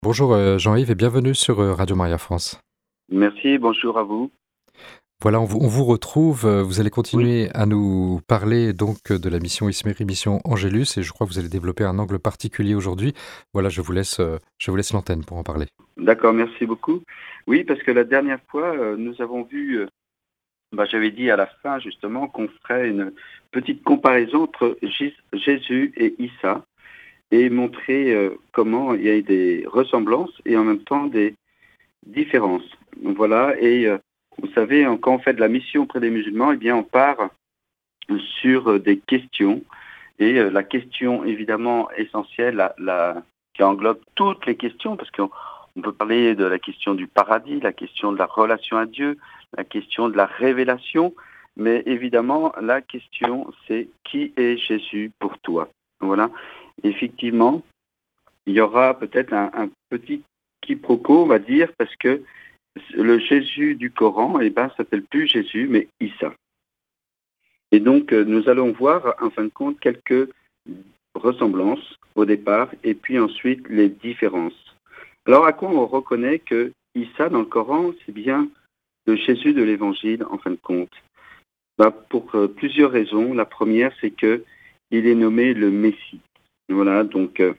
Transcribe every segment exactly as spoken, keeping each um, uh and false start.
Bonjour euh, Jean-Yves et bienvenue sur euh, Radio Maria France. Merci, bonjour à vous. Voilà, on vous, on vous retrouve. euh, Vous allez Oui, continuer à nous parler donc euh, de la mission Isméri, mission Angélus, et je crois que vous allez développer un angle particulier aujourd'hui. Voilà, je vous laisse, euh, je vous laisse l'antenne pour en parler. d'accord, merci beaucoup. Oui, parce que la dernière fois, euh, nous avons vu, euh, bah, j'avais dit à la fin justement qu'on ferait une petite comparaison entre Jés- Jésus et Issa et montrer euh, comment il y a des ressemblances et en même temps des différences. Voilà, et euh, vous savez, hein, quand on fait de la mission auprès des musulmans, eh bien on part sur euh, des questions. Et euh, la question évidemment essentielle, la, la- qui englobe toutes les questions, parce qu'on on peut parler de la question du paradis, la question de la relation à Dieu, la question de la révélation, mais évidemment la question c'est qui est Jésus pour toi? Voilà. Effectivement, il y aura peut-être un, un petit quiproquo, on va dire, parce que le Jésus du Coran, eh ben, s'appelle plus Jésus, mais Issa. Et donc, euh, nous allons voir, en fin de compte, quelques ressemblances au départ, et puis ensuite les différences. Alors, à quoi on reconnaît que Issa, dans le Coran, c'est bien le Jésus de l'Évangile, en fin de compte? Bah, pour euh, plusieurs raisons. La première, c'est que il est nommé le Messie. Voilà, donc, euh,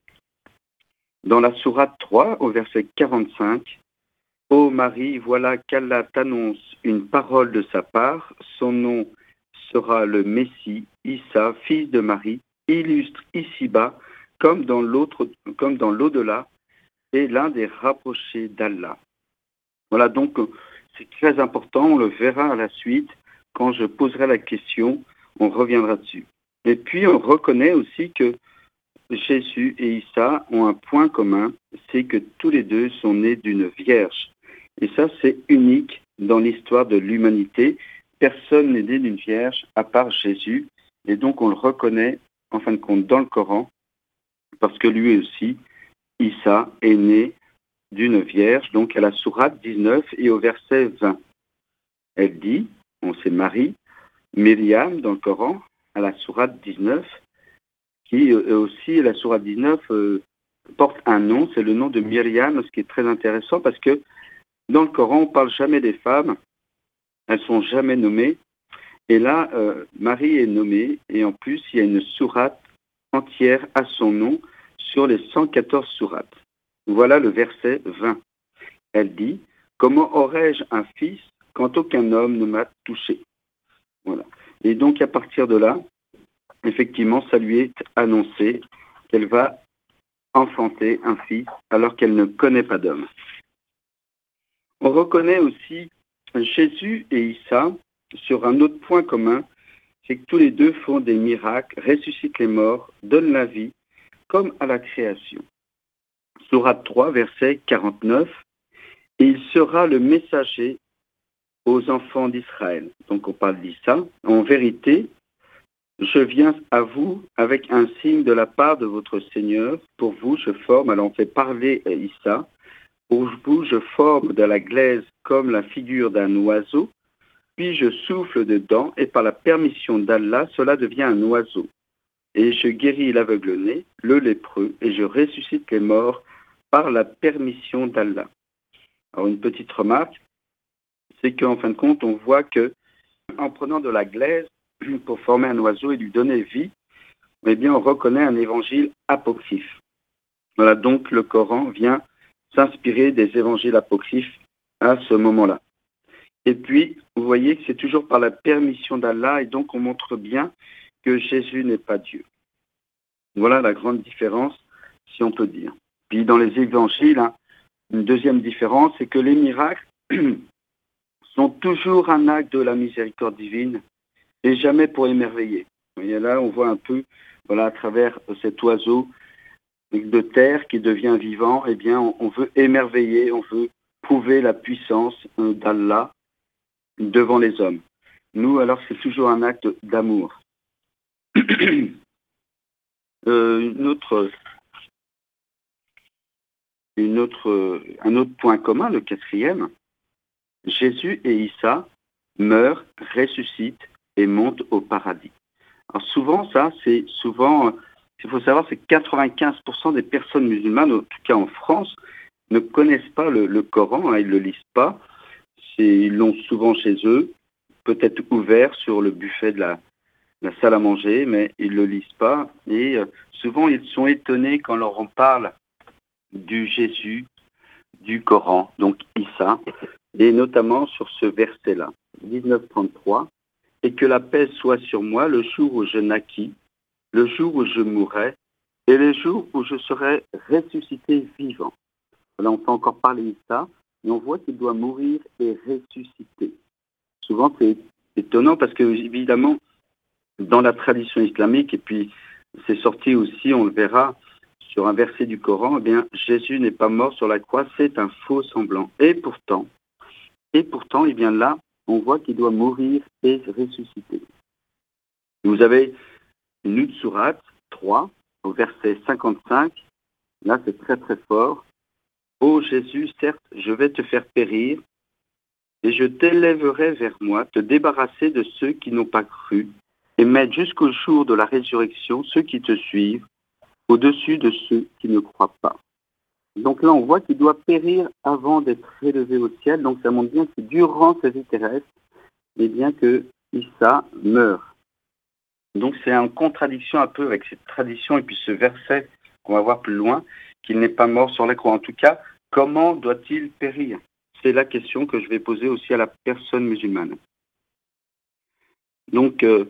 dans la sourate trois, au verset quarante-cinq, Ô Marie, voilà qu'Allah t'annonce une parole de sa part. Son nom sera le Messie, Issa, fils de Marie, illustre ici-bas comme dans l'autre, comme dans l'au-delà, et l'un des rapprochés d'Allah. Voilà, donc euh, c'est très important, on le verra à la suite. Quand je poserai la question, on reviendra dessus. Et puis on reconnaît aussi que Jésus et Issa ont un point commun, c'est que tous les deux sont nés d'une vierge. Et ça, c'est unique dans l'histoire de l'humanité. Personne n'est né d'une vierge à part Jésus. Et donc, on le reconnaît, en fin de compte, dans le Coran, parce que lui aussi, Issa, est né d'une vierge, donc à la sourate dix-neuf et au verset vingt. Elle dit, on sait Marie, Myriam dans le Coran, à la sourate dix-neuf, qui euh, aussi, la sourate dix-neuf, euh, porte un nom, c'est le nom de Myriam, ce qui est très intéressant parce que dans le Coran, on ne parle jamais des femmes, elles ne sont jamais nommées. Et là, euh, Marie est nommée, et en plus, il y a une sourate entière à son nom sur les cent quatorze sourates. Voilà le verset vingt. Elle dit, comment aurais-je un fils quand aucun homme ne m'a touché? Voilà. Et donc, à partir de là, effectivement, ça lui est annoncé qu'elle va enfanter un fils alors qu'elle ne connaît pas d'homme. On reconnaît aussi Jésus et Issa sur un autre point commun, c'est que tous les deux font des miracles, ressuscitent les morts, donnent la vie, comme à la création. Sourate trois, verset quarante-neuf, et il sera le messager aux enfants d'Israël. Donc on parle d'Issa. En vérité, je viens à vous avec un signe de la part de votre Seigneur. Pour vous, je forme, alors on fait parler Issa. Pour vous, je forme de la glaise comme la figure d'un oiseau, puis je souffle dedans, et par la permission d'Allah, cela devient un oiseau. Et je guéris l'aveugle-né, le lépreux, et je ressuscite les morts par la permission d'Allah. Alors une petite remarque, c'est qu'en fin de compte, on voit que en prenant de la glaise pour former un oiseau et lui donner vie, eh bien, on reconnaît un évangile apocryphe. Voilà, donc le Coran vient s'inspirer des évangiles apocryphes à ce moment-là. Et puis, vous voyez que c'est toujours par la permission d'Allah, et donc on montre bien que Jésus n'est pas Dieu. Voilà la grande différence, si on peut dire. Puis dans les évangiles, hein, une deuxième différence, c'est que les miracles sont toujours un acte de la miséricorde divine et jamais pour émerveiller. Et là, on voit un peu, voilà, à travers cet oiseau de terre qui devient vivant, eh bien, on, on veut émerveiller, on veut prouver la puissance euh, d'Allah devant les hommes. Nous, alors, c'est toujours un acte d'amour. euh, une autre, une autre, un autre point commun, le quatrième, Jésus et Issa meurent, ressuscitent et montent au paradis. Alors souvent, ça, c'est souvent, il faut savoir, c'est quatre-vingt-quinze pour cent des personnes musulmanes, en tout cas en France, ne connaissent pas le, le Coran, hein, ils ne le lisent pas. C'est, ils l'ont souvent chez eux, peut-être ouvert sur le buffet de la, la salle à manger, mais ils ne le lisent pas. Et euh, souvent, ils sont étonnés quand on leur en parle du Jésus, du Coran, donc Issa, et notamment sur ce verset-là, dix-neuf trente-trois, « Et que la paix soit sur moi le jour où je naquis, le jour où je mourrai, et le jour où je serai ressuscité vivant. » Là, on peut encore parler d'Issa, et on voit qu'il doit mourir et ressusciter. Souvent, c'est étonnant parce que, évidemment, dans la tradition islamique, et puis c'est sorti aussi, on le verra, sur un verset du Coran, eh bien, Jésus n'est pas mort sur la croix, c'est un faux semblant. Et pourtant, et pourtant, eh bien là, on voit qu'il doit mourir et ressusciter. Vous avez une autre sourate, trois, au verset cinquante-cinq, là c'est très très fort. « Ô Jésus, certes, je vais te faire périr, et je t'élèverai vers moi, te débarrasser de ceux qui n'ont pas cru, et mettre jusqu'au jour de la résurrection ceux qui te suivent, au-dessus de ceux qui ne croient pas. » Donc là, on voit qu'il doit périr avant d'être élevé au ciel. Donc ça montre bien que durant sa vie terrestre, eh bien que Issa meurt. Donc c'est en contradiction un peu avec cette tradition et puis ce verset qu'on va voir plus loin, qu'il n'est pas mort sur la croix. En tout cas, comment doit-il périr? C'est la question que je vais poser aussi à la personne musulmane. Donc, euh,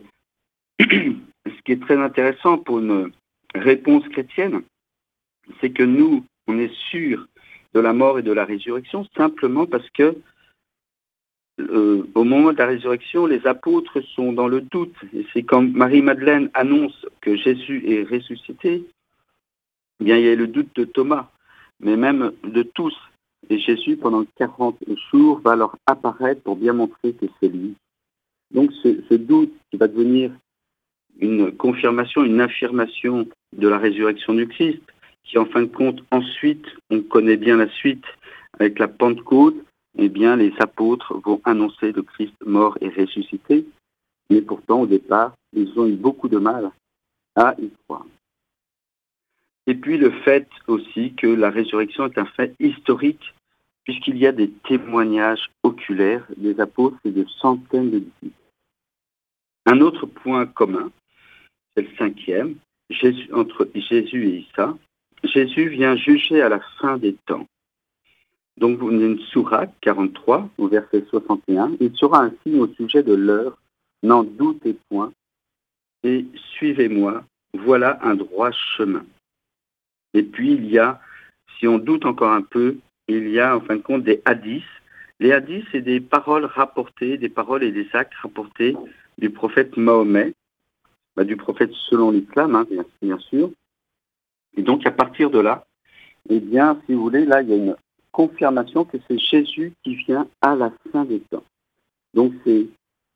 ce qui est très intéressant pour une réponse chrétienne, c'est que nous, on est sûr de la mort et de la résurrection simplement parce que euh, au moment de la résurrection, les apôtres sont dans le doute. Et c'est quand Marie-Madeleine annonce que Jésus est ressuscité, eh bien il y a le doute de Thomas, mais même de tous. Et Jésus, pendant quarante jours, va leur apparaître pour bien montrer que c'est lui. Donc ce, ce doute qui va devenir une confirmation, une affirmation de la résurrection du Christ, qui en fin de compte, ensuite, on connaît bien la suite, avec la Pentecôte, eh bien, les apôtres vont annoncer le Christ mort et ressuscité, mais pourtant, au départ, ils ont eu beaucoup de mal à y croire. Et puis, le fait aussi que la résurrection est un fait historique, puisqu'il y a des témoignages oculaires des apôtres et de centaines de disciples. Un autre point commun, c'est le cinquième, Jésus, entre Jésus et Issa. Jésus vient juger à la fin des temps. Donc, vous avez une sourate quarante-trois, au verset soixante et un. Il sera un signe au sujet de l'heure, n'en doutez point, et suivez-moi, voilà un droit chemin. Et puis, il y a, si on doute encore un peu, il y a en fin de compte des hadiths. Les hadiths, c'est des paroles rapportées, des paroles et des actes rapportés du prophète Mahomet, bah, du prophète selon l'islam, hein, bien, bien sûr. Et donc, à partir de là, eh bien, si vous voulez, là, il y a une confirmation que c'est Jésus qui vient à la fin des temps. Donc, c'est,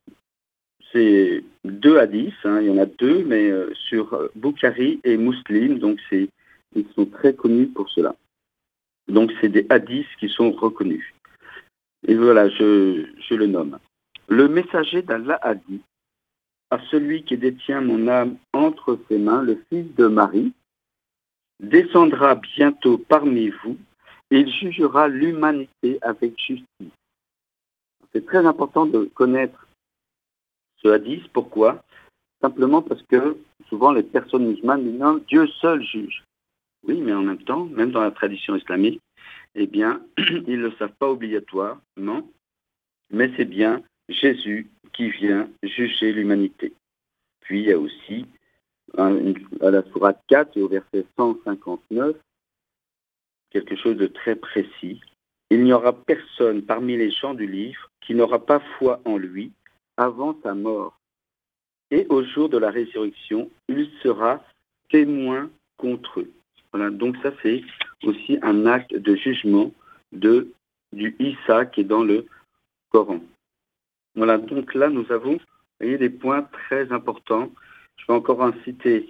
c'est deux hadiths, hein, il y en a deux, mais euh, sur euh, Bukhari et Muslim, donc c'est, ils sont très connus pour cela. Donc, c'est des hadiths qui sont reconnus. Et voilà, je, je le nomme. Le messager d'Allah a dit à celui qui détient mon âme entre ses mains, le fils de Marie, descendra bientôt parmi vous et il jugera l'humanité avec justice. C'est très important de connaître ce hadith. Pourquoi? Simplement parce que souvent les personnes musulmanes disent non, Dieu seul juge. Oui, mais en même temps, même dans la tradition islamique, eh bien, ils ne le savent pas obligatoirement, mais c'est bien Jésus qui vient juger l'humanité. Puis il y a aussi, à la sourate quatre et au verset cent cinquante-neuf, quelque chose de très précis. Il n'y aura personne parmi les gens du livre qui n'aura pas foi en lui avant sa mort. Et au jour de la résurrection, il sera témoin contre eux. Voilà, donc ça c'est aussi un acte de jugement de, du Issa qui est dans le Coran. Voilà, donc là nous avons, vous voyez, des points très importants. Je vais encore en citer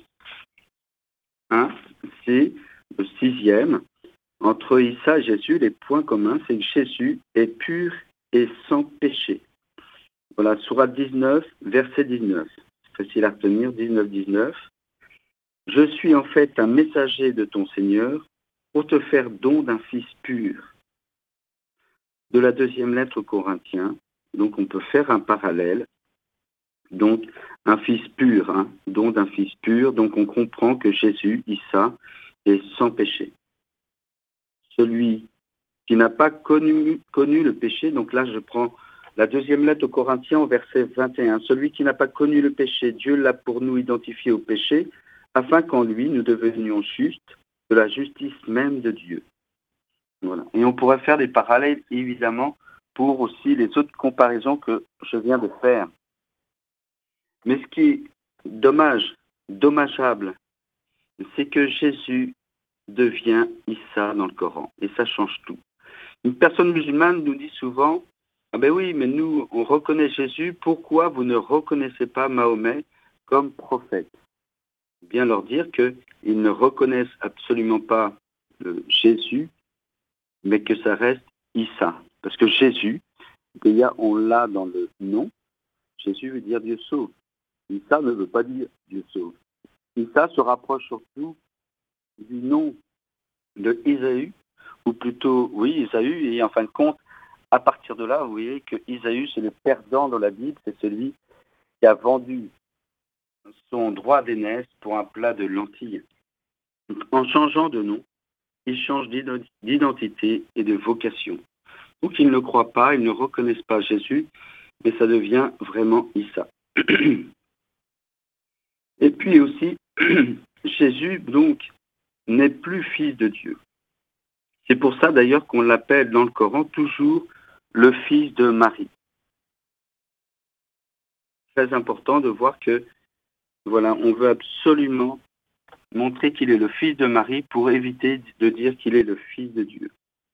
un, c'est le sixième. Entre Issa et Jésus, les points communs, c'est que Jésus est pur et sans péché. Voilà, sourate dix-neuf, verset dix-neuf. C'est facile à retenir, dix-neuf dix-neuf. Je suis en fait un messager de ton Seigneur, pour te faire don d'un fils pur. De la deuxième lettre aux Corinthiens, donc on peut faire un parallèle. Donc un fils pur, hein, don d'un fils pur, donc on comprend que Jésus, Issa, est sans péché. Celui qui n'a pas connu, connu le péché, donc là je prends la deuxième lettre aux Corinthiens au verset vingt et un. Celui qui n'a pas connu le péché, Dieu l'a pour nous identifié au péché, afin qu'en lui nous devenions justes de la justice même de Dieu. Voilà. Et on pourrait faire des parallèles, évidemment, pour aussi les autres comparaisons que je viens de faire. Mais ce qui est dommage, dommageable, c'est que Jésus devient Issa dans le Coran. Et ça change tout. Une personne musulmane nous dit souvent, ah ben oui, mais nous, on reconnaît Jésus, pourquoi vous ne reconnaissez pas Mahomet comme prophète? Bien leur dire qu'ils ne reconnaissent absolument pas euh, Jésus, mais que ça reste Issa. Parce que Jésus, déjà on l'a dans le nom, Jésus veut dire Dieu sauve. Issa ne veut pas dire Dieu sauve. Issa se rapproche surtout du nom de Isaü, ou plutôt, oui, Isaü, et en fin de compte, à partir de là, vous voyez que Isaü, c'est le perdant dans la Bible, c'est celui qui a vendu son droit d'aînesse pour un plat de lentilles. Donc, en changeant de nom, il change d'identité et de vocation. Donc ils ne croient pas, ils ne reconnaissent pas Jésus, mais ça devient vraiment Issa. Et puis aussi, Jésus, donc, n'est plus fils de Dieu. C'est pour ça d'ailleurs qu'on l'appelle dans le Coran toujours le fils de Marie. Très important de voir que, voilà, on veut absolument montrer qu'il est le fils de Marie pour éviter de dire qu'il est le fils de Dieu.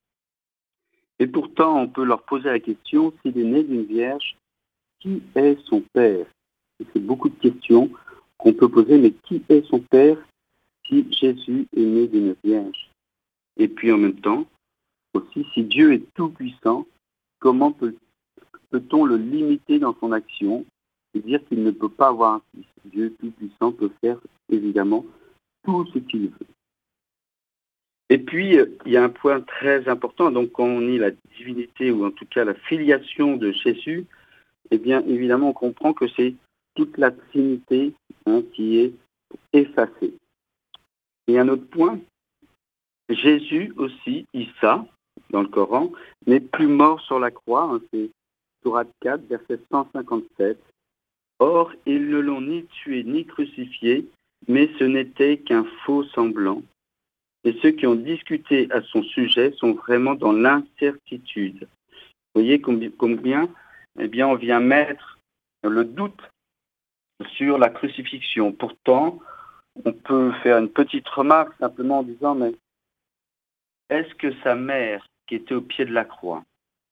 Et pourtant, on peut leur poser la question, s'il est né d'une vierge, qui est son père? Et c'est beaucoup de questions qu'on peut poser, mais qui est son père si Jésus est né d'une vierge? Et puis en même temps, aussi, si Dieu est tout-puissant, comment peut, peut-on le limiter dans son action et dire qu'il ne peut pas avoir un fils? Dieu tout-puissant peut faire, évidemment, tout ce qu'il veut. Et puis, il y a un point très important. Donc, quand on nie la divinité, ou en tout cas la filiation de Jésus, eh bien, évidemment, on comprend que c'est toute la Trinité hein, qui est effacée. Et un autre point, Jésus aussi, Issa, dans le Coran, n'est plus mort sur la croix. Hein, c'est Sourate quatre, verset cent cinquante-sept. Or, ils ne l'ont ni tué ni crucifié, mais ce n'était qu'un faux semblant. Et ceux qui ont discuté à son sujet sont vraiment dans l'incertitude. Vous voyez combien eh bien, on vient mettre le doute sur la crucifixion. Pourtant, on peut faire une petite remarque simplement en disant, mais est-ce que sa mère, qui était au pied de la croix,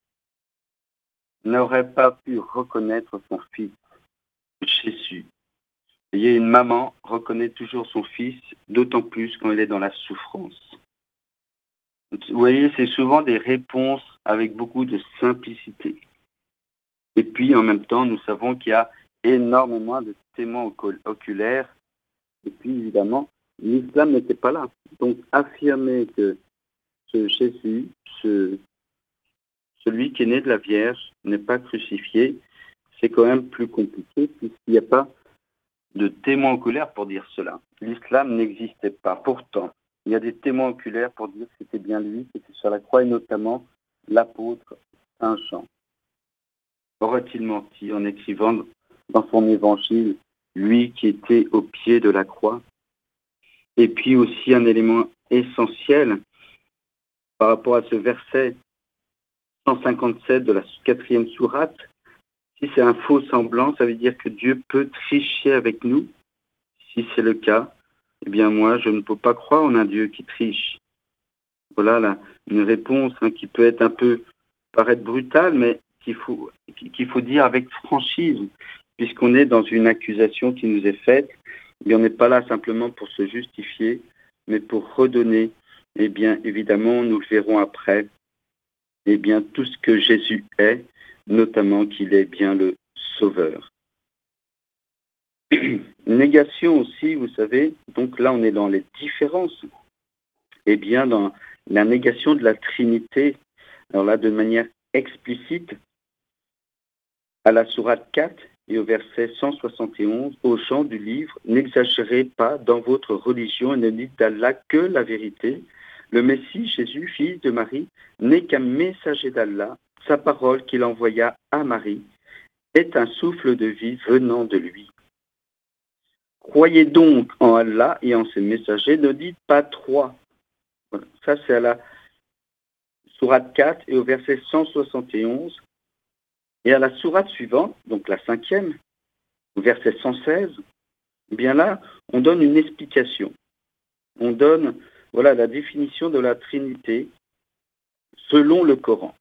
n'aurait pas pu reconnaître son fils, Jésus? Vous voyez, une maman reconnaît toujours son fils, d'autant plus quand il est dans la souffrance. Vous voyez, c'est souvent des réponses avec beaucoup de simplicité. Et puis, en même temps, nous savons qu'il y a énormément de témoins oculaires. Et puis, évidemment, l'islam n'était pas là. Donc, affirmer que ce Jésus, ce, celui qui est né de la Vierge, n'est pas crucifié, c'est quand même plus compliqué, puisqu'il n'y a pas de témoins oculaires pour dire cela. L'islam n'existait pas. Pourtant, il y a des témoins oculaires pour dire que c'était bien lui qui était sur la croix, et notamment l'apôtre Saint Jean. Aurait-il menti en écrivant dans son évangile, lui qui était au pied de la croix? Et puis aussi un élément essentiel par rapport à ce verset cent cinquante-sept de la quatrième sourate. Si c'est un faux semblant, ça veut dire que Dieu peut tricher avec nous. Si c'est le cas, eh bien moi, je ne peux pas croire en un Dieu qui triche. Voilà là, une réponse hein, qui peut être un peu paraître brutale, mais qu'il faut, qu'il faut dire avec franchise, puisqu'on est dans une accusation qui nous est faite. Et on n'est pas là simplement pour se justifier, mais pour redonner, eh bien évidemment, nous le verrons après, eh bien tout ce que Jésus est, notamment qu'il est bien le Sauveur. Négation aussi, vous savez, donc là on est dans les différences. eh bien, dans la négation de la Trinité, alors là, de manière explicite, à la sourate quatre et au verset cent soixante et onze, au chant du livre, n'exagérez pas dans votre religion et ne dites d'Allah que la vérité. Le Messie, Jésus, fils de Marie, n'est qu'un messager d'Allah. Sa parole qu'il envoya à Marie est un souffle de vie venant de lui. Croyez donc en Allah et en ses messagers, ne dites pas trois. Voilà. Ça, c'est à la sourate quatre et au verset cent soixante et onze. Et à la sourate suivante, donc la cinquième, au verset cent seize, eh bien là, on donne une explication. On donne voilà, la définition de la Trinité selon le Coran.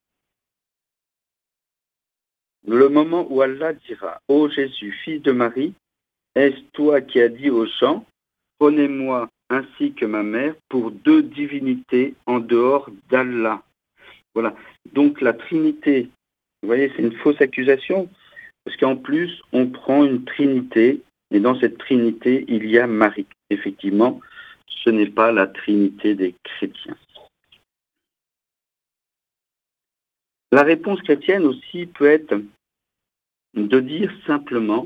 Le moment où Allah dira « Ô Jésus, fils de Marie, est-ce toi qui as dit aux gens, prenez-moi ainsi que ma mère pour deux divinités en dehors d'Allah ?» Voilà. Donc la Trinité, vous voyez, c'est une fausse accusation, parce qu'en plus, on prend une Trinité, et dans cette Trinité, il y a Marie. Effectivement, ce n'est pas la Trinité des chrétiens. La réponse chrétienne aussi peut être de dire simplement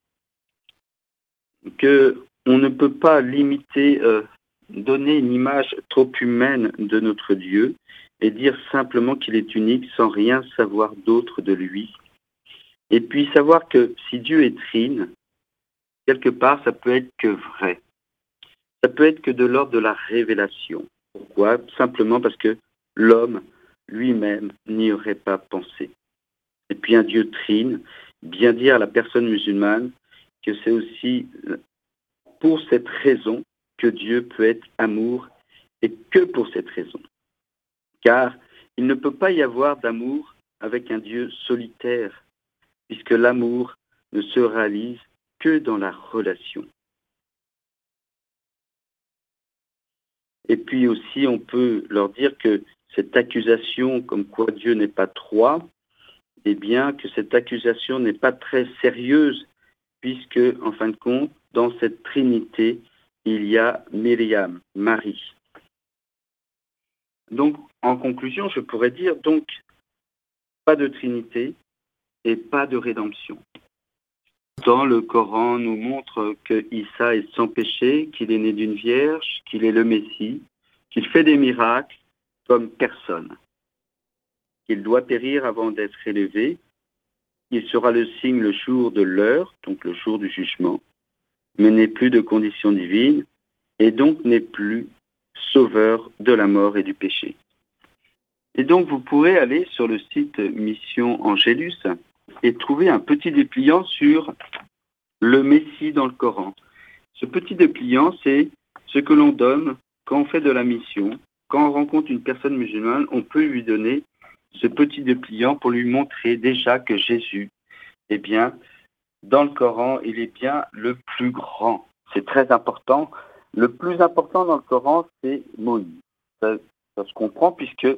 qu'on ne peut pas limiter, euh, donner une image trop humaine de notre Dieu et dire simplement qu'il est unique sans rien savoir d'autre de lui. Et puis savoir que si Dieu est trine, quelque part, ça peut être que vrai. Ça peut être que de l'ordre de la révélation. Pourquoi ? Simplement parce que l'homme lui-même n'y aurait pas pensé. Et puis un Dieu trine, bien dire à la personne musulmane que c'est aussi pour cette raison que Dieu peut être amour et que pour cette raison. Car il ne peut pas y avoir d'amour avec un Dieu solitaire, puisque l'amour ne se réalise que dans la relation. Et puis aussi, on peut leur dire que cette accusation comme quoi Dieu n'est pas trois, eh bien que cette accusation n'est pas très sérieuse, puisque, en fin de compte, dans cette Trinité, il y a Myriam, Marie. Donc, en conclusion, je pourrais dire, donc, pas de Trinité et pas de rédemption. Dans le Coran nous montre que Issa est sans péché, qu'il est né d'une vierge, qu'il est le Messie, qu'il fait des miracles comme personne, qu'il doit périr avant d'être élevé, il sera le signe le jour de l'heure, donc le jour du jugement, mais n'est plus de condition divine, et donc n'est plus sauveur de la mort et du péché. Et donc vous pourrez aller sur le site Mission Angélus et trouver un petit dépliant sur le Messie dans le Coran. Ce petit dépliant, c'est ce que l'on donne quand on fait de la mission. Quand on rencontre une personne musulmane, on peut lui donner ce petit dépliant pour lui montrer déjà que Jésus, eh bien, dans le Coran, il est bien le plus grand. C'est très important. Le plus important dans le Coran, c'est Moïse. Ça, ça se comprend puisque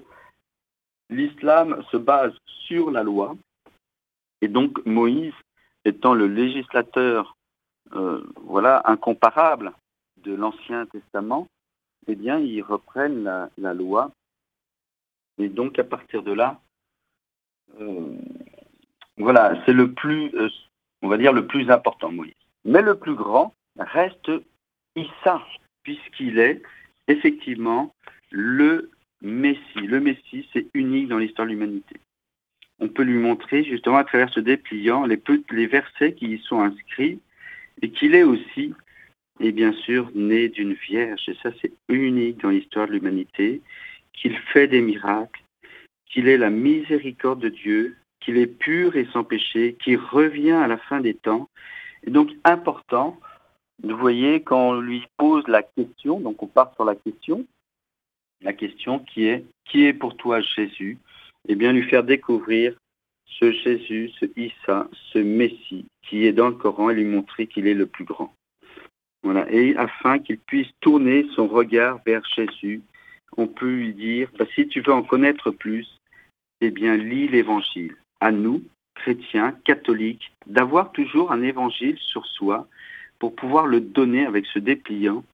l'islam se base sur la loi. Et donc, Moïse, étant le législateur euh, voilà, incomparable de l'Ancien Testament, eh bien, ils reprennent la, la loi. Et donc, à partir de là, euh, voilà, c'est le plus, euh, on va dire, le plus important, Moïse. Mais le plus grand reste Issa, puisqu'il est effectivement le Messie. Le Messie, c'est unique dans l'histoire de l'humanité. On peut lui montrer justement à travers ce dépliant les, les versets qui y sont inscrits et qu'il est aussi, et bien sûr, né d'une vierge. Et ça, c'est unique dans l'histoire de l'humanité, qu'il fait des miracles, qu'il est la miséricorde de Dieu, qu'il est pur et sans péché, qu'il revient à la fin des temps. Et donc, important, vous voyez, quand on lui pose la question, donc on part sur la question, la question qui est « Qui est pour toi Jésus ?» Eh bien, lui faire découvrir ce Jésus, ce Issa, ce Messie qui est dans le Coran et lui montrer qu'il est le plus grand. Voilà. Et afin qu'il puisse tourner son regard vers Jésus, on peut lui dire, bah, si tu veux en connaître plus, eh bien, lis l'Évangile. À nous, chrétiens, catholiques, d'avoir toujours un Évangile sur soi pour pouvoir le donner avec ce dépliant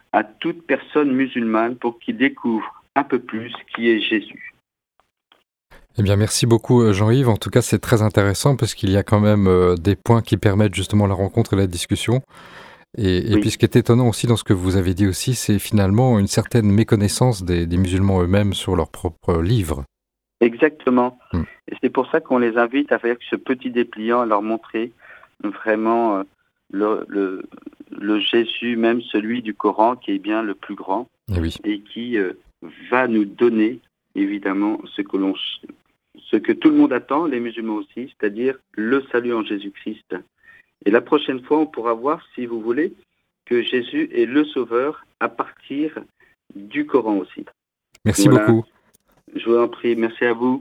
à toute personne musulmane pour qu'il découvre un peu plus qui est Jésus. Eh bien, merci beaucoup Jean-Yves. En tout cas, c'est très intéressant parce qu'il y a quand même euh, des points qui permettent justement la rencontre et la discussion. Et, et Oui, puis ce qui est étonnant aussi dans ce que vous avez dit aussi, c'est finalement une certaine méconnaissance des, des musulmans eux-mêmes sur leurs propres livres. exactement. Hmm. Et c'est pour ça qu'on les invite avec ce petit dépliant à leur montrer vraiment euh, le, le, le Jésus, même celui du Coran, qui est bien le plus grand Et oui. et qui euh, va nous donner évidemment ce que l'on, ce que tout le monde attend, les musulmans aussi, c'est-à-dire le salut en Jésus-Christ. Et la prochaine fois, on pourra voir, si vous voulez, que Jésus est le Sauveur à partir du Coran aussi. Merci Voilà, beaucoup. je vous en prie, merci à vous.